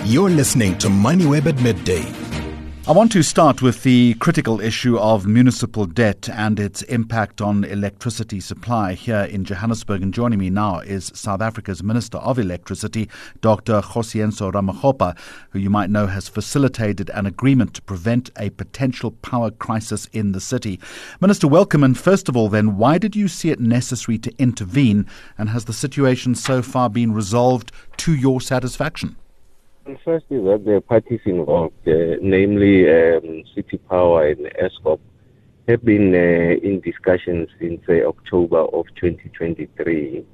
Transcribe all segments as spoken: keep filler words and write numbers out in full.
You're listening to MoneyWeb at midday. I want to start with the critical issue of municipal debt and its impact on electricity supply here in Johannesburg. And joining me now is South Africa's Minister of Electricity, Doctor Kgosientsho Ramokgopa, who you might know has facilitated an agreement to prevent a potential power crisis in the city. Minister, welcome. And first of all, then, why did you see it necessary to intervene? And has the situation so far been resolved to your satisfaction? First is that the parties involved, uh, namely um, City Power and Eskom, have been uh, in discussion since uh, October of twenty twenty-three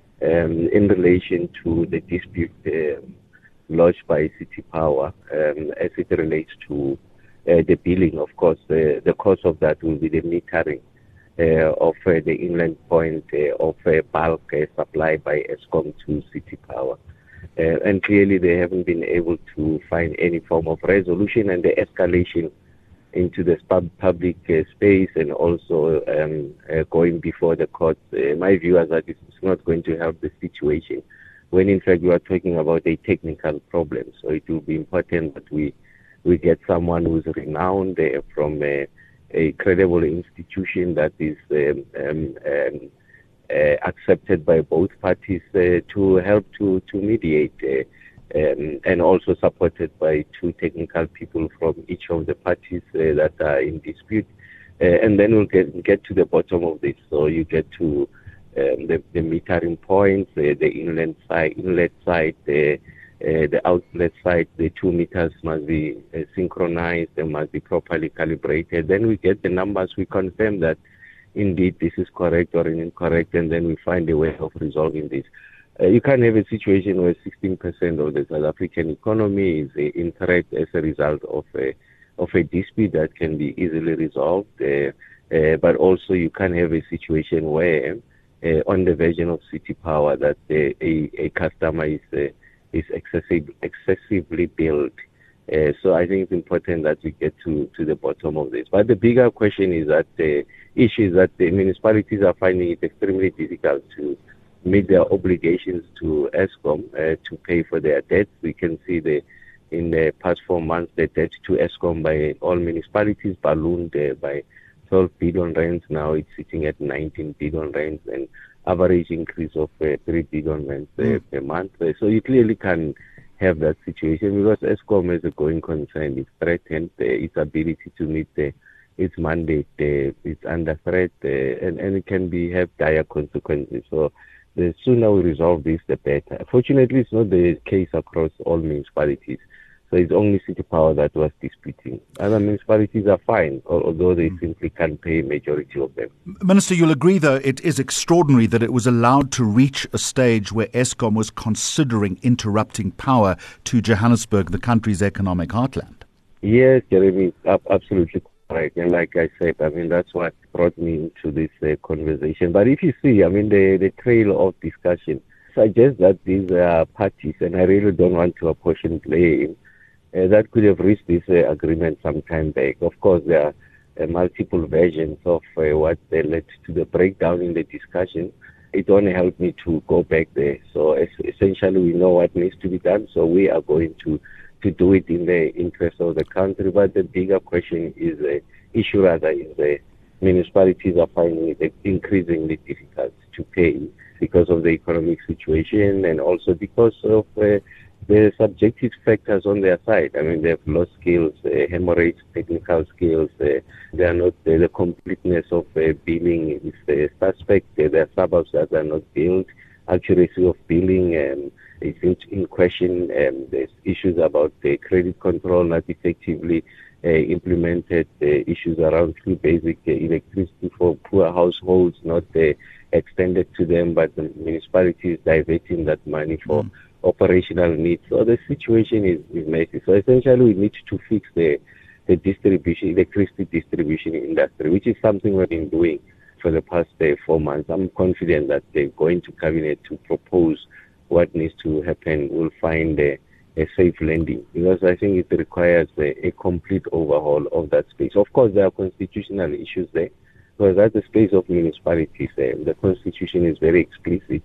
um, in relation to the dispute uh, lodged by City Power um, as it relates to uh, the billing. Of course, uh, the cost of that will be the metering uh, of uh, the inland point uh, of uh, bulk uh, supply by Eskom to City Power. Uh, and clearly they haven't been able to find any form of resolution, and the escalation into the pub- public uh, space and also um, uh, going before the courts, uh, my view is that it's not going to help the situation when in fact we are talking about a technical problem. So it will be important that we, we get someone who's renowned uh, from a, a credible institution that is um, um, um, Uh, accepted by both parties uh, to help to, to mediate uh, um, and also supported by two technical people from each of the parties uh, that are in dispute. Uh, and then we'll get, get to the bottom of this. So you get to um, the, the metering points, uh, the inlet side, inlet side, the, uh, the outlet side. The two meters must be uh, synchronized, they must be properly calibrated. Then we get the numbers, we confirm that indeed this is correct or incorrect, and then we find a way of resolving this. Uh, you can't have a situation where sixteen percent of the South African economy is uh, in threat as a result of a, of a dispute that can be easily resolved. Uh, uh, but also you can't have a situation where uh, on the version of City Power that uh, a, a customer is, uh, is excessive, excessively billed. Uh, so I think it's important that we get to, to the bottom of this. But the bigger question is that the issue is that the municipalities are finding it extremely difficult to meet their obligations to Eskom uh, to pay for their debts. We can see the in the past four months the debt to Eskom by all municipalities ballooned uh, by twelve billion rands. Now it's sitting at nineteen billion rands, and average increase of uh, three billion rands uh, mm. per month. Uh, so you clearly can have that situation because Eskom as a going concern is threatened, uh, its ability to meet the, its mandate uh, is under threat, uh, and, and it can be have dire consequences. So the sooner we resolve this, the better. Fortunately, it's not the case across all municipalities. So it's only City Power that was disputing. Other municipalities are fine, although they simply can't pay a majority of them. Minister, you'll agree, though, it is extraordinary that it was allowed to reach a stage where Eskom was considering interrupting power to Johannesburg, the country's economic heartland. Yes, Jeremy, absolutely correct. And like I said, I mean, that's what brought me into this uh, conversation. But if you see, I mean, the, the trail of discussion suggests that these are parties, and I really don't want to apportion blame, Uh, that could have reached this uh, agreement some time back. Of course, there are uh, multiple versions of uh, what uh, led to the breakdown in the discussion. It only helped me to go back there. So es- essentially, we know what needs to be done, so we are going to, to do it in the interest of the country. But the bigger question is the uh, issue rather is the municipalities are finding it increasingly difficult to pay because of the economic situation and also because of uh, the subjective factors on their side. I mean, they have lost skills, uh, hemorrhage, technical skills. Uh, they are not uh, the completeness of uh, billing is uh, suspect. Uh, there are suburbs that are not built. Accuracy of billing um, is in, in question. Um, there's issues about the credit control not effectively uh, implemented. Uh, issues around free basic uh, electricity for poor households not uh, extended to them, but the municipality is diverting that money for mm. operational needs. So the situation is, is messy. So essentially we need to fix the, the distribution, electricity distribution industry, which is something we've been doing for the past uh, four months. I'm confident that they're going to cabinet to propose what needs to happen. We'll find a, a safe landing because I think it requires a, a complete overhaul of that space. Of course, there are constitutional issues there because that's the space of municipalities. Uh, the constitution is very explicit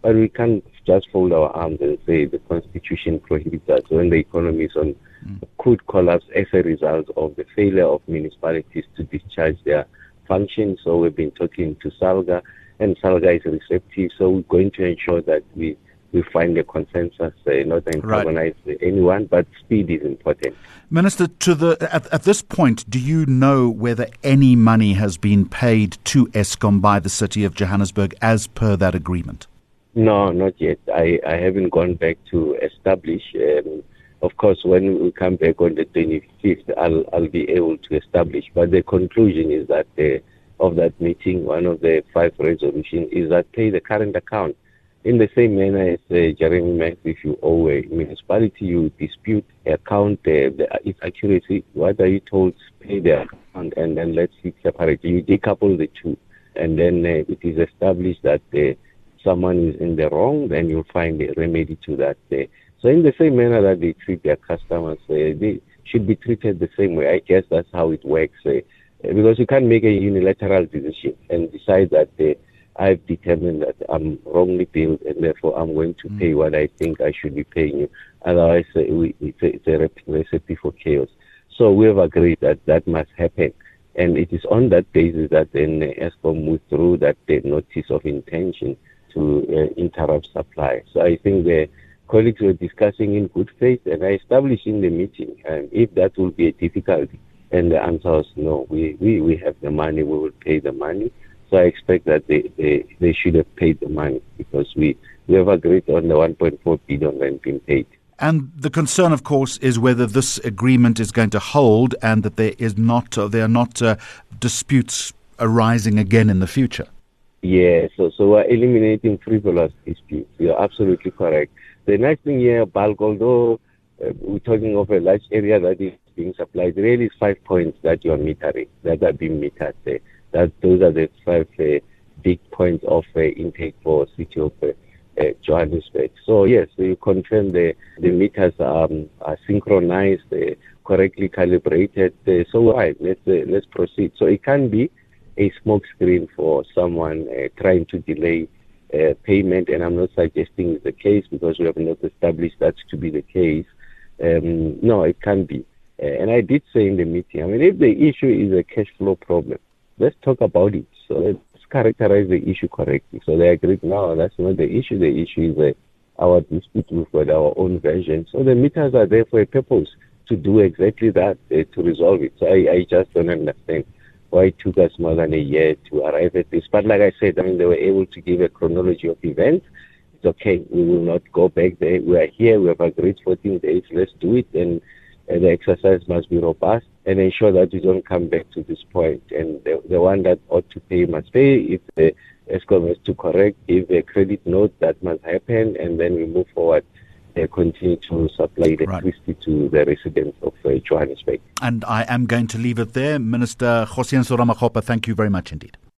But we can't just fold our arms and say the Constitution prohibits us when the economy is on, mm. could collapse as a result of the failure of municipalities to discharge their functions. So we've been talking to SALGA, and SALGA is receptive. So we're going to ensure that we, we find a consensus, uh, not antagonize right. anyone, but speed is important. Minister, to the at, at this point, do you know whether any money has been paid to Eskom by the City of Johannesburg as per that agreement? No, not yet. I, I haven't gone back to establish. Um, of course, when we come back on the twenty-fifth, I'll, I'll be able to establish. But the conclusion is that uh, of that meeting, one of the five resolutions is that pay the current account. In the same manner as uh, Jeremy Max, if you owe a municipality, you dispute account, uh, the, its accuracy. What are you told? Pay the account, and then let's see separate. You decouple the two, and then uh, it is established that uh, someone is in the wrong, then you'll find a remedy to that. Uh, so in the same manner that they treat their customers, uh, they should be treated the same way. I guess that's how it works. Uh, because you can't make a unilateral decision and decide that uh, I've determined that I'm wrongly billed and therefore I'm going to mm. pay what I think I should be paying you. Otherwise, uh, we, it's, a, it's a recipe for chaos. So we have agreed that that must happen. And it is on that basis that then Eskom withdrew that uh, notice of intention to uh, interrupt supply. So I think the colleagues were discussing in good faith, and I established in the meeting um, if that will be a difficulty. And the answer was no, we, we, we have the money, we will pay the money. So I expect that they, they, they should have paid the money because we, we have agreed on the one point four billion and been paid. And the concern, of course, is whether this agreement is going to hold and that there is not, uh, there are not uh, disputes arising again in the future. Yeah, so, so we're eliminating frivolous disputes. You're absolutely correct. The nice thing here, bulk, although uh, we're talking of a large area that is being supplied, really is five points that you're metering, that are being metered there. That those are the five uh, big points of uh, intake for City of uh, uh, Johannesburg. So yes, so you confirm the the meters um, are synchronized, uh, correctly calibrated. Uh, so right, let's uh, let's proceed. So it can be a smoke screen for someone uh, trying to delay uh, payment, and I'm not suggesting it's the case because we have not established that to be the case. Um, no, it can be. Uh, and I did say in the meeting, I mean, if the issue is a cash flow problem, let's talk about it. So let's characterize the issue correctly. So they agreed, no, that's not the issue. The issue is uh, our dispute. We've got our own version. So the meters are there for a purpose, to do exactly that, uh, to resolve it. So I, I just don't understand why it took us more than a year to arrive at this. But like I said, I mean, they were able to give a chronology of events. It's okay. We will not go back there. We are here. We have agreed fourteen days. Let's do it. And uh, the exercise must be robust and ensure that we don't come back to this point. And the, the one that ought to pay must pay. If the Eskom is to correct, give a credit note, that must happen. And then we move forward. They continue to supply electricity right. to the residents of uh, Johannesburg. And I am going to leave it there. Minister Kgosienso Ramakgopa, thank you very much indeed.